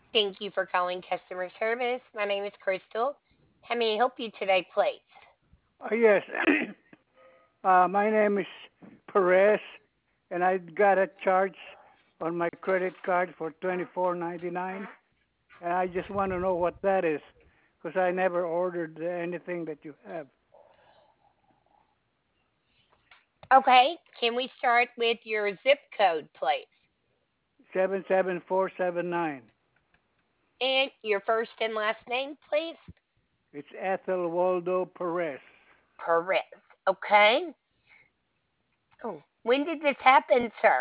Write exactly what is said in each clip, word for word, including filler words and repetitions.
Thank you for calling customer service. My name is Crystal. How may I help you today, please? Uh, yes. uh, my name is Perez, and I got a charge on my credit card for twenty four ninety nine, and I just want to know what that is, because I never ordered anything that you have. Okay, can we start with your zip code, please? Seven seven four seven nine. And your first and last name, please? It's Ethel Waldo Perez. Perez. Okay. Oh, when did this happen, sir?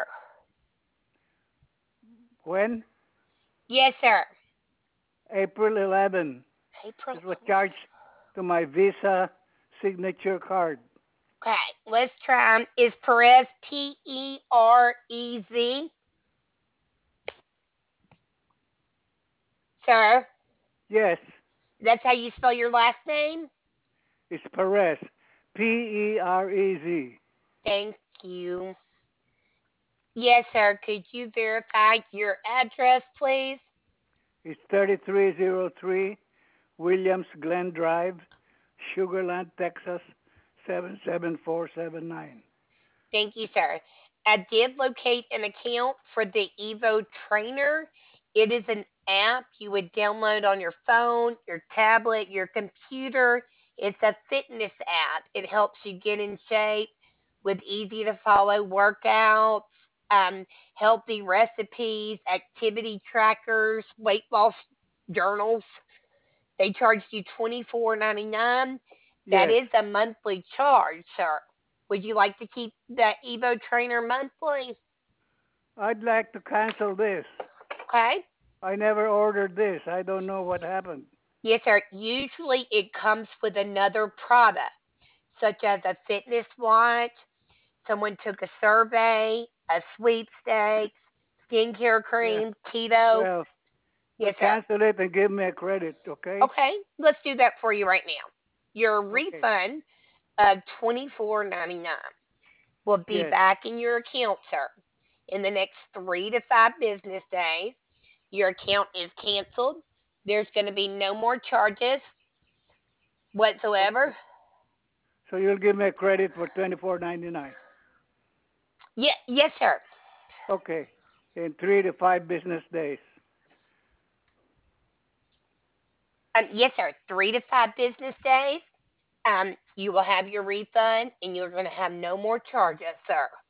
When? Yes, sir. April eleventh. April This was eleventh. charged to my Visa signature card. Okay, let's try 'em. Is Perez P E R E Z? Sir, Yes, that's how you spell your last name? it's Perez. P E R E Z. Thank you. Yes, sir. Could you verify your address, please? It's thirty-three oh three Williams Glen Drive, Sugarland, Texas seven seven four seven nine. Thank you, sir. I did locate an account for the Evo Trainer. It is an app you would download on your phone, your tablet, your computer. It's a fitness app. It helps you get in shape with easy to follow workouts, um, healthy recipes, activity trackers, weight loss journals. They charged you twenty four ninety nine. That Yes, is a monthly charge, sir. Would you like to keep the Evo Trainer monthly? I'd like to cancel this. Okay. I never ordered this. I don't know what happened. Yes, sir. Usually it comes with another product, such as a fitness watch. Someone took a survey, a sweepstakes, skincare Yeah, cream, keto. well, well, Yes, sir. cancel it and give me a credit, okay? Okay, let's do that for you right now. Your Okay. refund of twenty four ninety nine will be Yes. back in your account, sir, in the next three to five business days. Your account is canceled. There's going to be no more charges Okay. whatsoever. So you'll give me a credit for twenty-four ninety-nine. Yeah, yes, sir. Okay. In three to five business days. Um, yes, sir. Three to five business days. Um, you will have your refund, and you're going to have no more charges, sir.